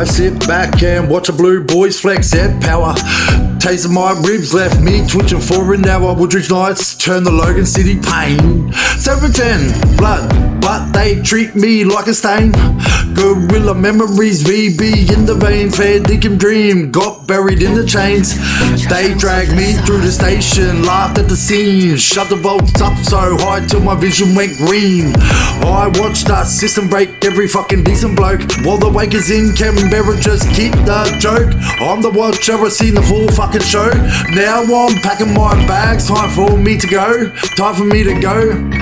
I sit back and watch a blue boys flex their power. Tasting my ribs left me twitching for an hour. Woodridge Knights turn the Logan City pain. 710 blood, but they treat me like a stain. Gorilla memories, VB in the vein. Fair dinkum dream, got buried in the chains. They dragged me through the station, laughed at the scene. Shut the volts up so high till my vision went green. I watched that system break every fucking decent bloke. While the wakers in Canberra just keep the joke. I'm the watcher, I've seen the full fucking show. Now I'm packing my bags, time for me to go. Time for me to go.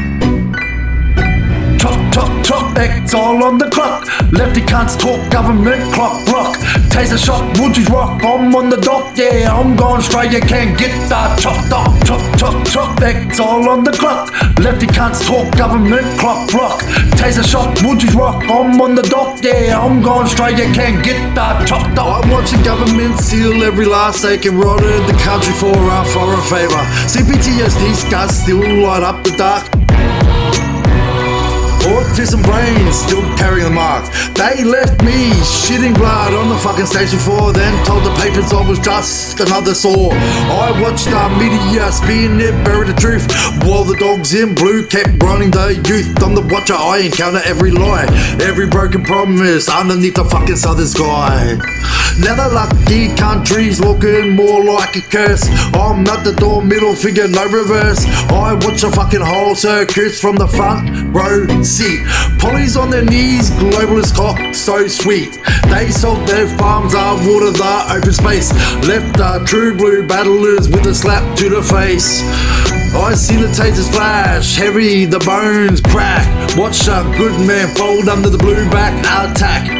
Chop, chop, chop, X all on the clock. Lefty cunts talk government, clock, block. Taser shot, Woodridge rock, I'm on the dock. Yeah, I'm gone straight, you can't get that. Chop, chop, chop, chop, chop, X all on the clock. Lefty cunts talk government, clock, block. Taser shot, Woodridge rock, I'm on the dock. Yeah, I'm gone straight, you can't get that. Chop, chop. I'm watching government seal every last acre, rotted the country for a favour. CPTSD scars still light up the dark. Autism brains still carrying the mark. They left me shitting blood on the fucking station floor, then told the papers I was just another sore. I watched the media spin it, buried the truth, while the dogs in blue kept running the youth. I'm the watcher, I encounter every lie, every broken promise underneath the fucking southern sky. Now the lucky country's looking more like a curse. I'm at the door, middle finger, no reverse. I watch a fucking whole circus from the front row seat. Polly's on their knees, globalist cock, so sweet. They sold their farms, water the open space. Left the true blue battlers with a slap to the face. I see the tasers flash, heavy, the bones crack. Watch a good man fold under the blue back attack.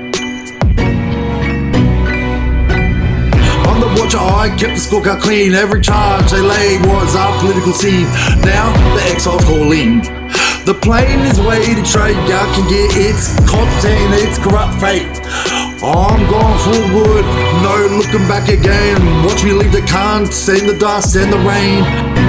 The watcher, I kept the scorecard clean. Every charge they laid was our political scene. Now the exiles calling. The plane is waiting straight. Y'all can get its cops and its corrupt fate. I'm going forward, no looking back again. Watch me leave the cunts in the dust and the rain.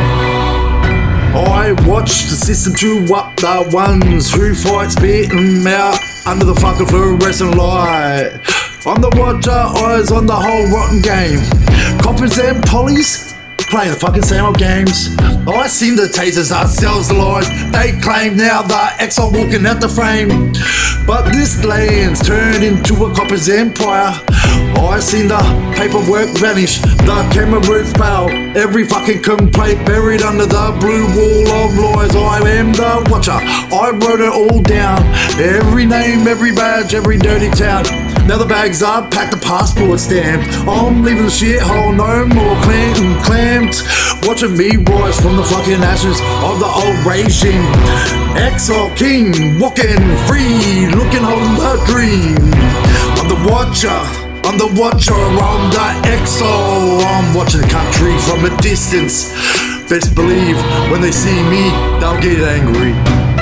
I watch the system chew up the ones who fight, spit them out under the fucking fluorescent light. I'm the watcher, eyes on the whole rotten game. Coppers and pollies playing the fucking same old games. I seen the tasers ourselves alive. They claim now the exile walking out the frame. But this land's turned into a copper's empire. I seen the paperwork vanish, the camera roof fail. Every fucking complaint buried under the blue wall of lies. I am the watcher, I wrote it all down. Every name, every badge, every dirty town. Now the bags are packed, the passport stamped. I'm leaving the shithole, no more clamped. Watching me rise from the fucking ashes of the old regime. Exile king, walking free, looking on the dream. I'm the watcher, I'm the watcher, I'm the exile. I'm watching the country from a distance. Best believe when they see me, they'll get angry.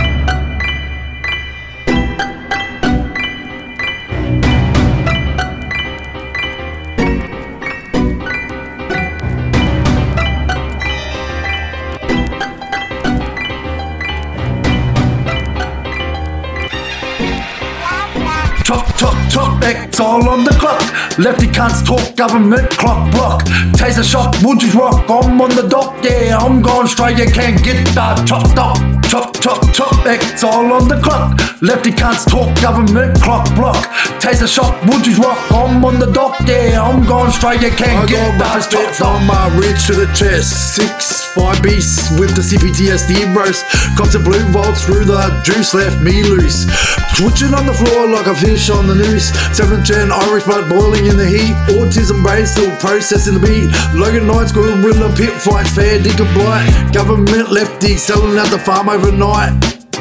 Chop, chop, chop, X all on the clock. Lefty cunts talk government, clock, block. Taser shot, Woodridge rock, I'm on the dock. Yeah, I'm going straight, you can't get that. Chop, chop, chop, chop, chop, X all on the clock. Lefty cunts talk government, clock, block. Taser shot, Woodridge rock, I'm on the dock. Yeah, I'm going straight, you can't get that. Chop, from my reach to the chest. 6'5" beasts with the CPTSD roast. Cops and blue volts through the juice, left me loose. Twitching on the floor like a fish on the noose. 7th gen Irish blood boiling in the heat. Autism brain still processing the beat. Logan Knights, gorilla pit fights, fair dinkum blight. Government lefty selling out the farm overnight.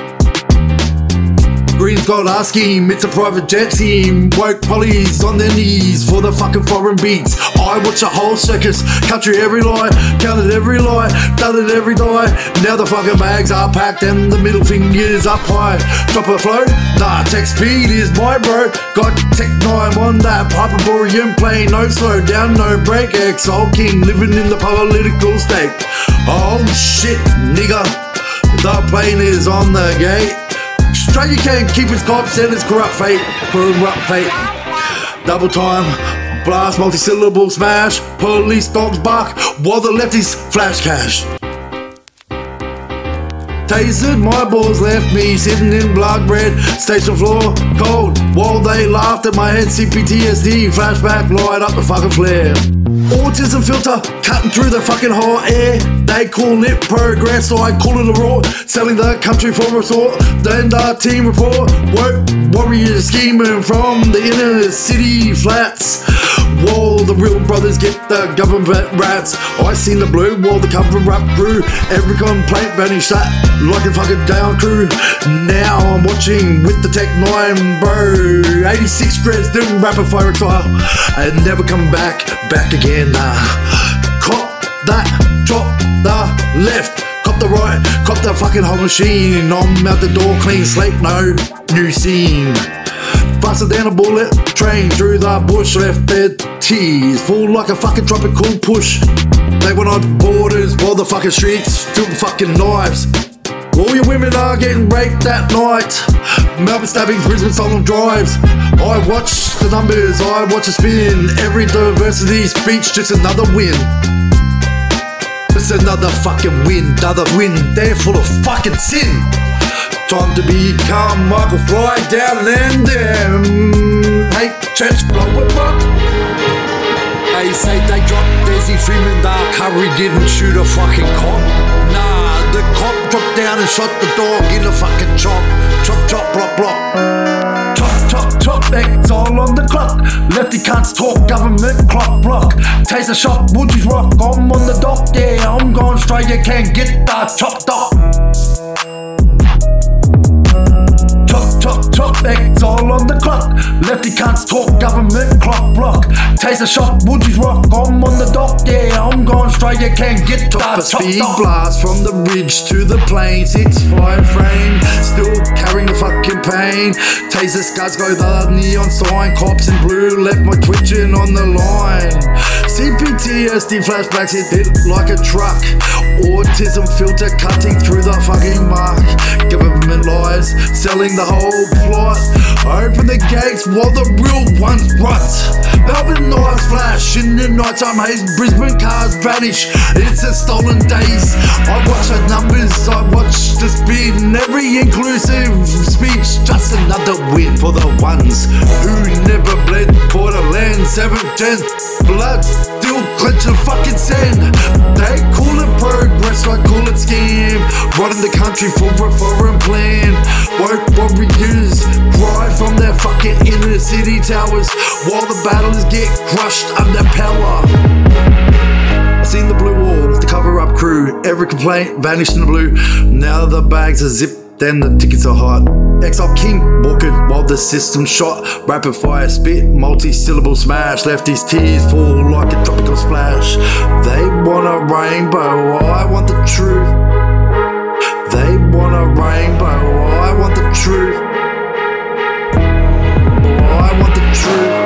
Green's got our scheme, it's a private jet team. Woke pollies on their knees for the fucking foreign beats. I watch a whole circus, country every lie, counted every lie, done it every die. Now the fucking bags are packed and the middle finger's up high. Drop a flow, nah, tech speed is my bro. Got Tech 9 on that Hyperborean plane. No slow down, no break, exile king, living in the political state. Oh shit, nigga, the plane is on the gate. Straight you can't keep his cops and his corrupt fate. double time, blast, multi-syllable smash, police dogs bark while the lefties flash cash. Tasered, my balls left me sitting in blood red station floor, cold, while they laughed at my head. CPTSD, flashback, light up the fucking flare. Autism filter, cutting through the fucking hot air. They call it progress, so I call it a rort. Selling the country for a resort, then the team report. Work warriors scheming from the inner city flats, while the real brothers get the government rats. I seen the blue while the cover-up grew. Every complaint vanished that like a fucking down crew. Now I'm watching with the Tech 9, bro. 86 dreads, doing rapid fire style, and never come back again. Cop that, drop the left, cop the right, cop the fucking whole machine. I'm out the door, clean slate, no new scene. Faster than a bullet train through the bush, left their tears full like a fucking tropical push. They went on borders while the fucking streets still fucking knives. All your women are getting raped that night. Melbourne stabbings, Brisbane solemn drives. I watch the numbers, I watch it spin. Every diversity speech, just another win. Just another fucking win, another win. They're full of fucking sin. Time to become Michael Fry down and them. Hey, church blow it up. They say they dropped Desi Freeman, Dark Curry didn't shoot a fucking cop. Nah, the cop dropped down and shot the dog in the fucking chop. Chop, chop, block, block. Chop, chop, chop, it's all on the clock. Lefty cunts talk, government clock block. Taser shot, Woodsy's rock, I'm on the dock. Yeah, I'm going straight, you can't get the chop dock. Chop, chop, it's all on the clock. Lefty cunts talk, government clock block. Taser shot, Woodsy's rock, I'm on the dock. Yeah, I'm going straight, you can't get to the speed blast from the ridge to the plane. 6-5 frame, still carrying the fucking pain. Taser scars go the neon sign. Cops in blue left my twitching on the line. CPTSD flashbacks, it hit like a truck. Autism filter cutting through the fucking mark. Government lies, selling the whole plot. Open the gates while the real ones rot. Melbourne knives flash in the nighttime haze. Brisbane cars vanish, it's a stolen days. I watch the numbers, I watch the speed, and every inclusive speech, just another win for the ones who never bled. Borderland 7th blood still clench the fucking sand. They call it progress, I call it scam. Running the country for a foreign plan. Woke warriors cry from their fucking inner city towers while the battlers get crushed under power. I seen the blue wall with the cover-up crew. Every complaint vanished in the blue. Now the bags are zipped and the tickets are hot. Exile King walking while the system shot. Rapid fire spit, multi-syllable smash. Left his tears fall like a tropical splash. They want a rainbow, I want the truth. They want a rainbow, I want the truth. I want the truth.